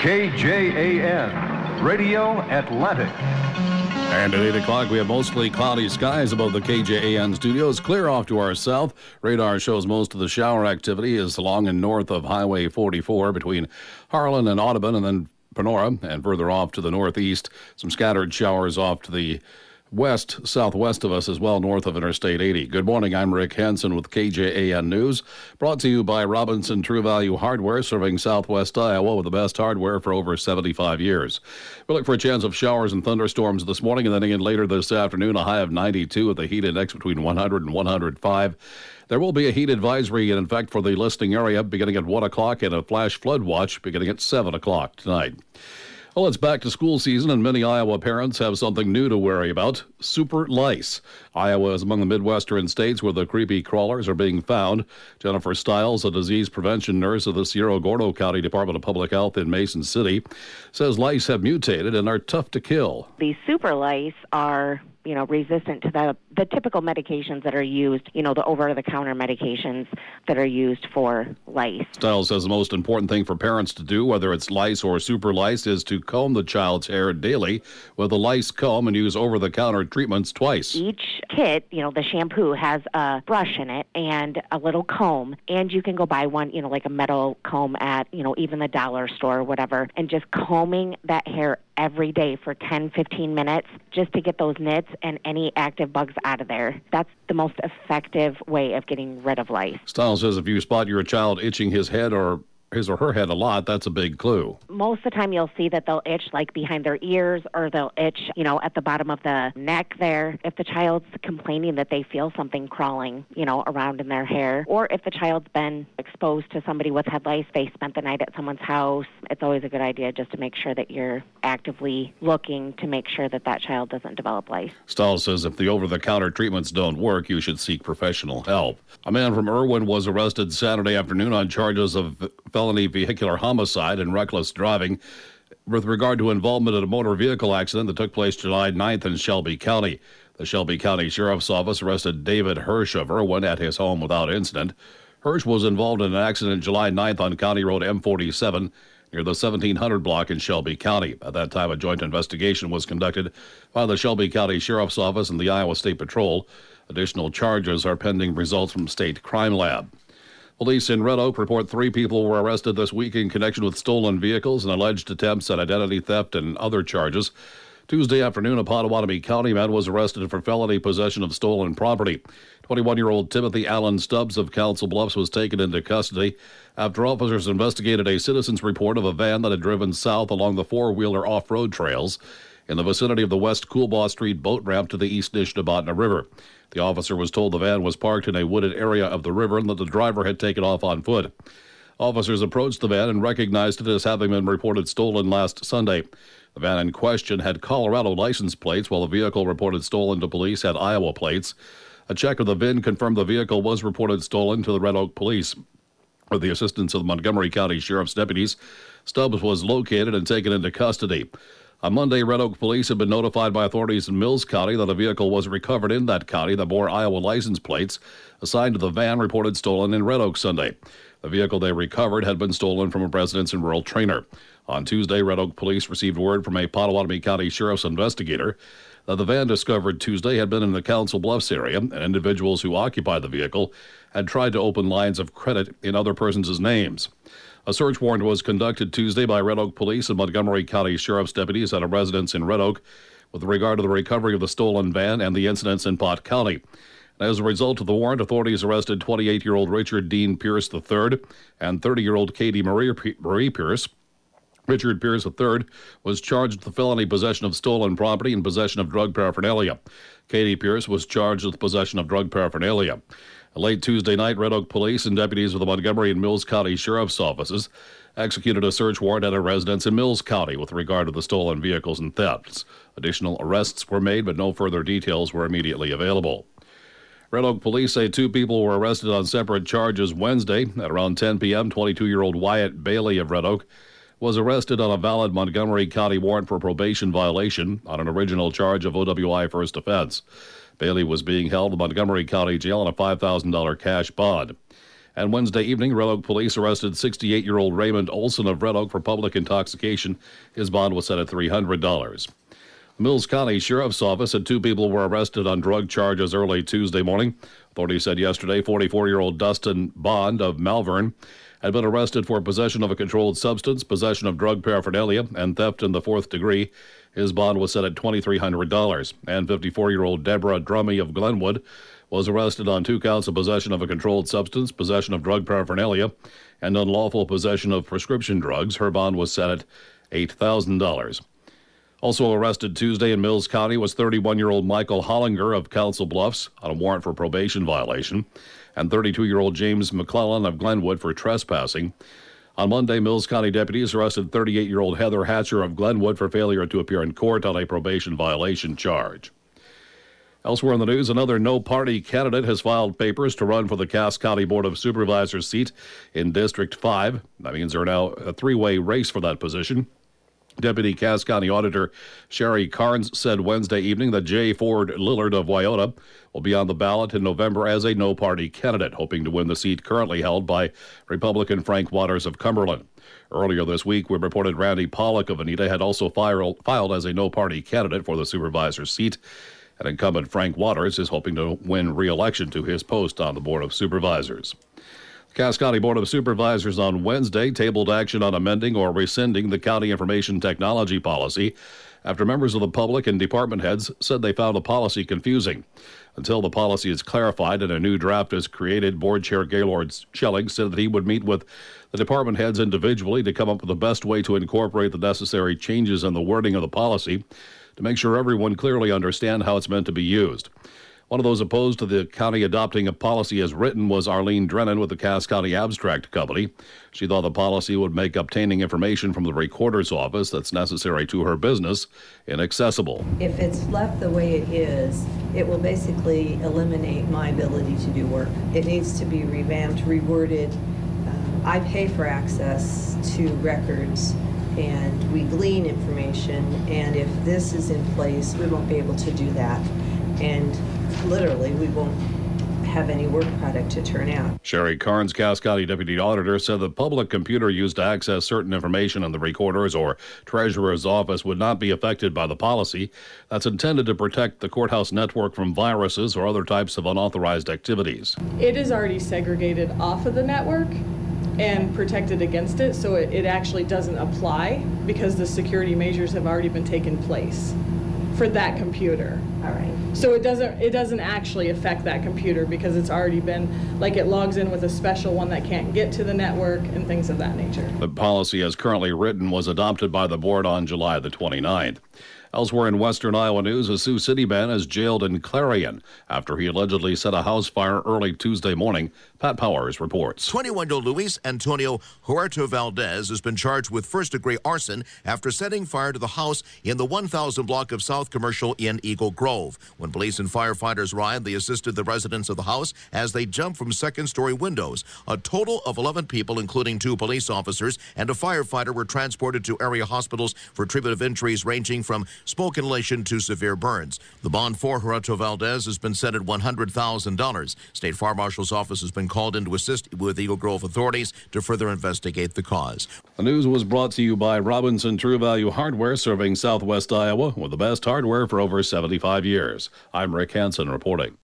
KJAN, Radio Atlantic. And at 8 o'clock, we have mostly cloudy skies above the KJAN studios. Clear off to our south. Radar shows most of the shower activity is along and north of Highway 44 between Harlan and Audubon, and then Panora, and further off to the northeast. Some scattered showers off to the west, southwest of us as well, north of Interstate 80. Good morning, I'm Rick Hansen with KJAN News, brought to you by Robinson True Value Hardware, serving southwest Iowa with the best hardware for over 75 years. We look for a chance of showers and thunderstorms this morning, and then again later this afternoon, a high of 92 with a heat index between 100 and 105. There will be a heat advisory in effect for the listing area beginning at 1 o'clock and a flash flood watch beginning at 7 o'clock tonight. Well, it's back to school season, and many Iowa parents have something new to worry about: super lice. Iowa is among the Midwestern states where the creepy crawlers are being found. Jennifer Stiles, a disease prevention nurse of the Cerro Gordo County Department of Public Health in Mason City, says lice have mutated and are tough to kill. These super lice are resistant to the typical medications that are used, the over-the-counter medications that are used for lice. Stiles says the most important thing for parents to do, whether it's lice or super lice, is to comb the child's hair daily with a lice comb and use over-the-counter treatments twice. Each kit, the shampoo has a brush in it and a little comb, and you can go buy one, like a metal comb at, even the dollar store or whatever, and just combing that hair every day for 10, 15 minutes just to get those nits and any active bugs out of there. That's the most effective way of getting rid of lice. Stiles says if you spot your child itching his head or his or her head a lot, that's a big clue. Most of the time you'll see that they'll itch like behind their ears, or they'll itch, at the bottom of the neck there. If the child's complaining that they feel something crawling, around in their hair, or if the child's been exposed to somebody with head lice, they spent the night at someone's house, it's always a good idea just to make sure that you're actively looking to make sure that that child doesn't develop lice. Stiles says if the over-the-counter treatments don't work, you should seek professional help. A man from Irwin was arrested Saturday afternoon on charges of felony vehicular homicide and reckless driving with regard to involvement in a motor vehicle accident that took place July 9th in Shelby County. The Shelby County Sheriff's Office arrested David Hirsch of Irwin at his home without incident. Hirsch was involved in an accident July 9th on County Road M47 near the 1700 block in Shelby County. At that time, a joint investigation was conducted by the Shelby County Sheriff's Office and the Iowa State Patrol. Additional charges are pending results from State Crime Lab. Police in Red Oak report 3 people were arrested this week in connection with stolen vehicles and alleged attempts at identity theft and other charges. Tuesday afternoon, a Pottawatomie County man was arrested for felony possession of stolen property. 21-year-old Timothy Allen Stubbs of Council Bluffs was taken into custody after officers investigated a citizen's report of a van that had driven south along the four-wheeler off-road trails in the vicinity of the West Coolbaugh Street boat ramp to the East Nishnabotna River. The officer was told the van was parked in a wooded area of the river and that the driver had taken off on foot. Officers approached the van and recognized it as having been reported stolen last Sunday. The van in question had Colorado license plates, while the vehicle reported stolen to police had Iowa plates. A check of the VIN confirmed the vehicle was reported stolen to the Red Oak Police. With the assistance of the Montgomery County Sheriff's deputies, Stubbs was located and taken into custody. On Monday, Red Oak Police had been notified by authorities in Mills County that a vehicle was recovered in that county that bore Iowa license plates assigned to the van reported stolen in Red Oak Sunday. The vehicle they recovered had been stolen from a residence in rural Trainer. On Tuesday, Red Oak Police received word from a Pottawatomie County Sheriff's investigator that the van discovered Tuesday had been in the Council Bluffs area, and individuals who occupied the vehicle had tried to open lines of credit in other persons' names. A search warrant was conducted Tuesday by Red Oak Police and Montgomery County Sheriff's deputies at a residence in Red Oak with regard to the recovery of the stolen van and the incidents in Pot County. As a result of the warrant, authorities arrested 28-year-old Richard Dean Pierce III and 30-year-old Katie Marie Pierce. Richard Pierce III was charged with felony possession of stolen property and possession of drug paraphernalia. Katie Pierce was charged with possession of drug paraphernalia. Late Tuesday night, Red Oak Police and deputies with the Montgomery and Mills County Sheriff's Offices executed a search warrant at a residence in Mills County with regard to the stolen vehicles and thefts. Additional arrests were made, but no further details were immediately available. Red Oak Police say 2 people were arrested on separate charges Wednesday. At around 10 p.m., 22-year-old Wyatt Bailey of Red Oak was arrested on a valid Montgomery County warrant for probation violation on an original charge of OWI first offense. Bailey was being held in Montgomery County Jail on a $5,000 cash bond. And Wednesday evening, Red Oak police arrested 68-year-old Raymond Olson of Red Oak for public intoxication. His bond was set at $300. The Mills County Sheriff's Office said 2 people were arrested on drug charges early Tuesday morning. Authorities said yesterday 44-year-old Dustin Bond of Malvern had been arrested for possession of a controlled substance, possession of drug paraphernalia, and theft in the 4th degree. His bond was set at $2,300. And 54-year-old Deborah Drummy of Glenwood was arrested on 2 counts of possession of a controlled substance, possession of drug paraphernalia, and unlawful possession of prescription drugs. Her bond was set at $8,000. Also arrested Tuesday in Mills County was 31-year-old Michael Hollinger of Council Bluffs on a warrant for probation violation, and 32-year-old James McClellan of Glenwood for trespassing. On Monday, Mills County deputies arrested 38-year-old Heather Hatcher of Glenwood for failure to appear in court on a probation violation charge. Elsewhere in the news, another no-party candidate has filed papers to run for the Cass County Board of Supervisors seat in District 5. That means there are now a 3-way race for that position. Deputy Cass County Auditor Sherry Carnes said Wednesday evening that Jay Ford Lillard of Wyoda will be on the ballot in November as a no-party candidate, hoping to win the seat currently held by Republican Frank Waters of Cumberland. Earlier this week, we reported Randy Pollock of Anita had also filed as a no-party candidate for the supervisor seat. And incumbent Frank Waters is hoping to win re-election to his post on the Board of Supervisors. The Cass County Board of Supervisors on Wednesday tabled action on amending or rescinding the county information technology policy after members of the public and department heads said they found the policy confusing. Until the policy is clarified and a new draft is created, Board Chair Gaylord Schelling said that he would meet with the department heads individually to come up with the best way to incorporate the necessary changes in the wording of the policy to make sure everyone clearly understand how it's meant to be used. One of those opposed to the county adopting a policy as written was Arlene Drennan with the Cass County Abstract Company. She thought the policy would make obtaining information from the recorder's office that's necessary to her business inaccessible. If it's left the way it is, it will basically eliminate my ability to do work. It needs to be revamped, reworded. I pay for access to records, and we glean information, and if this is in place, we won't be able to do that. And literally, we won't have any work product to turn out. Sherry Carnes, Cass County Deputy Auditor, said the public computer used to access certain information in the recorder's or treasurer's office would not be affected by the policy that's intended to protect the courthouse network from viruses or other types of unauthorized activities. It is already segregated off of the network and protected against it, so it actually doesn't apply because the security measures have already been taken place for that computer. All right. So it doesn't actually affect that computer because it's already been, like, it logs in with a special one that can't get to the network and things of that nature. The policy as currently written was adopted by the board on July the 29th. Elsewhere in western Iowa news, a Sioux City man is jailed in Clarion after he allegedly set a house fire early Tuesday morning. Pat Powers reports. 21-year-old Luis Antonio Huerta Valdez has been charged with first-degree arson after setting fire to the house in the 1000 block of South Commercial in Eagle Grove. When police and firefighters arrived, they assisted the residents of the house as they jumped from second-story windows. A total of 11 people, including 2 police officers and a firefighter, were transported to area hospitals for treatment of injuries ranging from smoke inhalation to severe burns. The bond for Huerta Valdez has been set at $100,000. State Fire Marshal's office has been called in to assist with Eagle Grove authorities to further investigate the cause. The news was brought to you by Robinson True Value Hardware, serving Southwest Iowa with the best hardware for over 75 years. I'm Rick Hansen reporting.